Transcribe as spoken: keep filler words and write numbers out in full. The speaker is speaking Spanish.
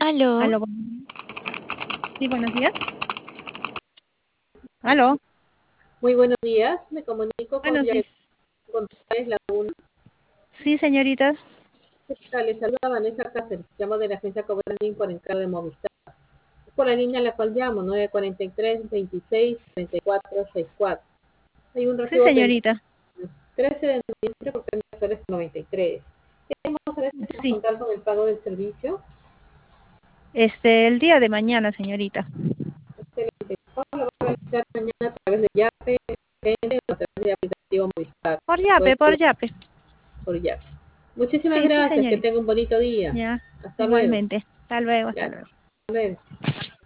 Aló, Aló, buenos días. Sí, buenos días. Aló, Muy buenos días, me comunico con buenos Yael días. González Laguna. Sí, señorita. ¿Qué tal? Les saluda Vanessa Cáceres, llamo de la agencia Cobrandín por encargo de Movistar. Es por la línea a la cual llamo, nueve cuatro tres, veintiséis, treinta y cuatro sesenta y cuatro. Hay un Sí, recibo pendiente señorita. trece de noviembre por treinta soles noventa y tres. Queremos saber si podemos Sí. contar con el pago del servicio. Este, el día de mañana, señorita. Excelente. El pago lo va a realizar mañana a través de Yape, o a través de aplicativo Movistar. Por Puede Yape, por ser Yape. por Yape. Muchísimas Sí, sí, gracias, que señorita. tenga un bonito día. Ya, Hasta luego. igualmente. Hasta luego, hasta Gracias. luego. Hasta luego.